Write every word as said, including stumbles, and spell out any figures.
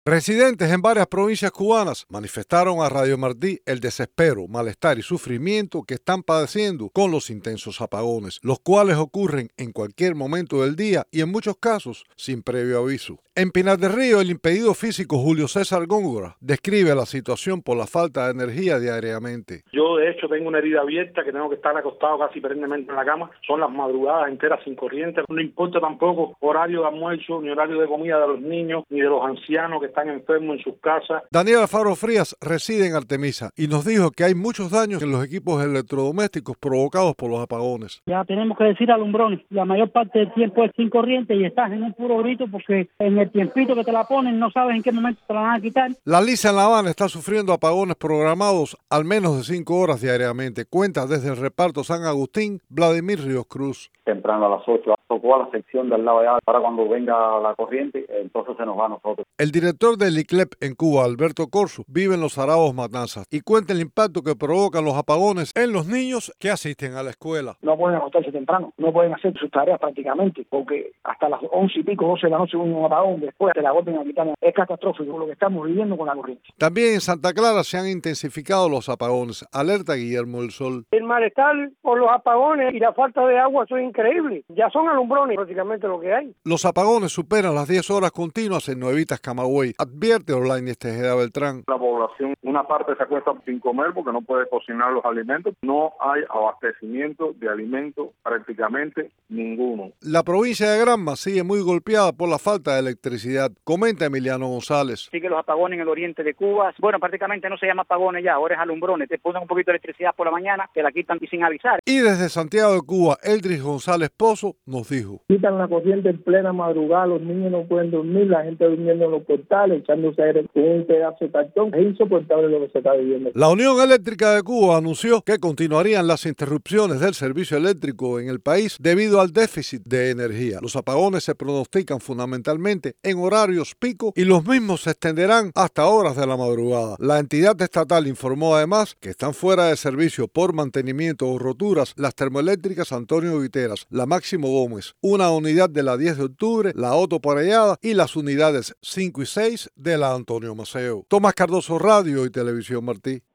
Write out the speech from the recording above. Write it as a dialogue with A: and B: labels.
A: Residentes en varias provincias cubanas manifestaron a Radio Martí el desespero, malestar y sufrimiento que están padeciendo con los intensos apagones, los cuales ocurren en cualquier momento del día y en muchos casos sin previo aviso. En Pinar del Río, el impedido físico Julio César Góngora describe la situación por la falta de energía diariamente.
B: Yo de hecho tengo una herida abierta que tengo que estar acostado casi perennemente en la cama. Son las madrugadas enteras sin corriente. No importa tampoco horario de almuerzo, ni horario de comida de los niños, ni de los ancianos que están enfermos en sus casas.
A: Daniel Alfaro Frías reside en Artemisa y nos dijo que hay muchos daños en los equipos electrodomésticos provocados por los apagones.
C: Ya tenemos que decir alumbrones. La mayor parte del tiempo es sin corriente y estás en un puro grito porque en el tiempito que te la ponen no sabes en qué momento te la van a quitar.
A: La Lisa en La Habana está sufriendo apagones programados al menos de cinco horas diariamente. Cuenta desde el reparto San Agustín, Vladimir Ríos Cruz.
D: Temprano a las ocho, tocó a la sección del lado allá. Ahora cuando venga la corriente, entonces se nos va a nosotros.
A: El director del I C L E P en Cuba, Alberto Corso, vive en los Arabos Matanzas y cuenta el impacto que provocan los apagones en los niños que asisten a la escuela.
C: No pueden acostarse temprano, no pueden hacer sus tareas prácticamente, porque hasta las once y pico, doce de la noche hubo un apagón, después te la vuelven a quitar. Es catastrófico lo que estamos viviendo con la corriente.
A: También en Santa Clara se han intensificado los apagones. Alerta Guillermo del Sol.
E: El malestar por los apagones y la falta de agua son increíbles. Ya son alumbrones prácticamente lo que hay.
A: Los apagones superan las diez horas continuas en Nuevitas, Camagüey. Advierte Orlainez Tejeda Beltrán.
F: La población, una parte se acuesta sin comer porque no puede cocinar los alimentos. No hay abastecimiento de alimentos prácticamente ninguno.
A: La provincia de Granma sigue muy golpeada por la falta de electricidad, comenta Emiliano González.
G: Sí que los apagones en el oriente de Cuba, bueno, prácticamente no se llama apagones ya, ahora es alumbrones. Te ponen un poquito de electricidad por la mañana, te la quitan y sin avisar.
A: Y desde Santiago de Cuba, Eldris González Pozo nos dijo.
C: Quitan la corriente en plena madrugada, los niños no pueden dormir, la gente durmiendo en los portales, echándose aire con un pedazo de cartón. Es insoportable lo que se está viviendo.
A: La Unión Eléctrica de Cuba anunció que continuarían las interrupciones del servicio eléctrico en el país debido al déficit de energía. Los apagones se pronostican fundamentalmente en horarios pico y los mismos se extenderán hasta horas de la madrugada. La entidad estatal informó además que están fuera de servicio por mantenimiento o roturas las termoeléctricas Antonio Viteras, la Máximo Gómez, una unidad de la diez de octubre, la Otto Parellada y las unidades cinco y seis de la Antonio Maceo. Tomás Cardoso, Radio y Televisión Martí.